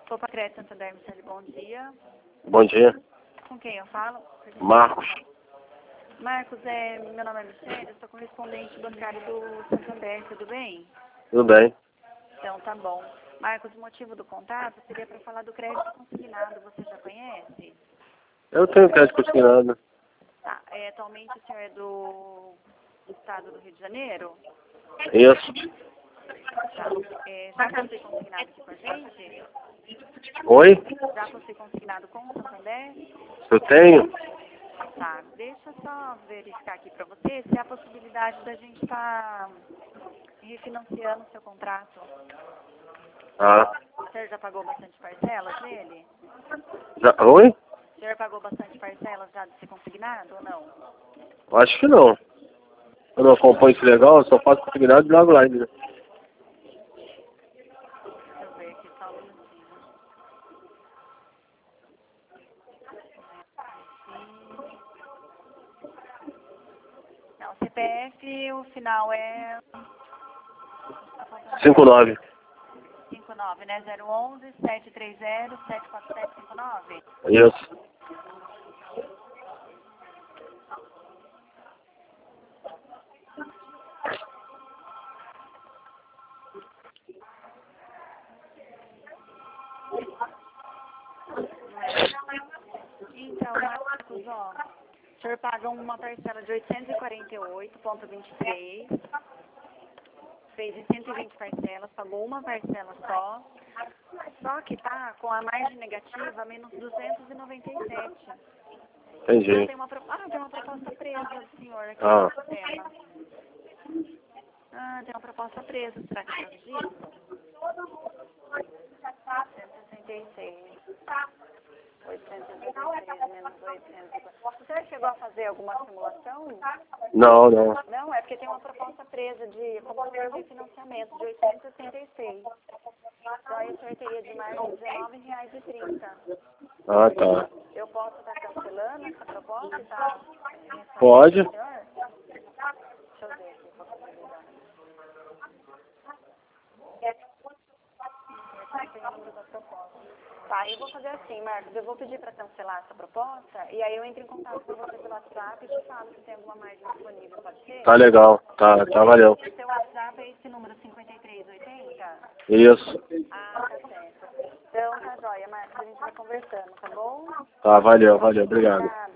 Opa, Crédito Santander, Michele, bom dia. Bom dia. Com quem eu falo? Marcos. Marcos, meu nome é Michele, eu sou correspondente bancário do Santander, tudo bem? Tudo bem? Então, tá bom. Marcos, o motivo do contato seria para falar do crédito consignado, você já conhece? Eu tenho crédito consignado. Tá, atualmente o senhor é do estado do Rio de Janeiro? Isso. Tá. Já possui consignado aqui com a gente? Oi? Já possui consignado com o Santander? Eu tenho? Tá, deixa eu só verificar aqui para você se há a possibilidade da gente estar refinanciando o seu contrato. Ah. O senhor já pagou bastante parcelas nele? Já, oi? O senhor pagou bastante parcelas já de ser consignado ou não? Acho que não. Eu não acompanho isso legal, eu só faço consignado e jogo lá ainda. Deixa eu ver aqui só um minutinho. Não, CPF, o final é 59. 59, né? 011 730 74759. Isso. Então, Marcos, ó, o senhor paga uma parcela de 848,23, fez em 120 parcelas, pagou uma parcela só que tá com a margem negativa menos 297. Entendi. Tem uma proposta presa do senhor aqui Ah. no sistema. Tem uma proposta presa, será que é por causa disso? 166. 866 menos 800. O senhor chegou a fazer alguma simulação? Não, não. Não, é porque tem uma proposta presa de companhia de financiamento de 866. Então aí o senhor teria de margem R$19,30. Ah, tá. Eu posso estar cancelando essa proposta e tá Pode. senhor? Deixa eu ver aqui a possibilidade. Tem o número da proposta. Tá, eu vou fazer assim, Marcos, eu vou pedir para cancelar essa proposta e aí eu entro em contato com você pelo WhatsApp e te falo se tem alguma margem disponível, pode ser? Tá legal. Tá, valeu. O seu WhatsApp é esse número 5380? Isso. Ah, tá certo. Então tá jóia, Marcos, a gente vai conversando, tá bom? Tá, valeu, obrigado. Tá.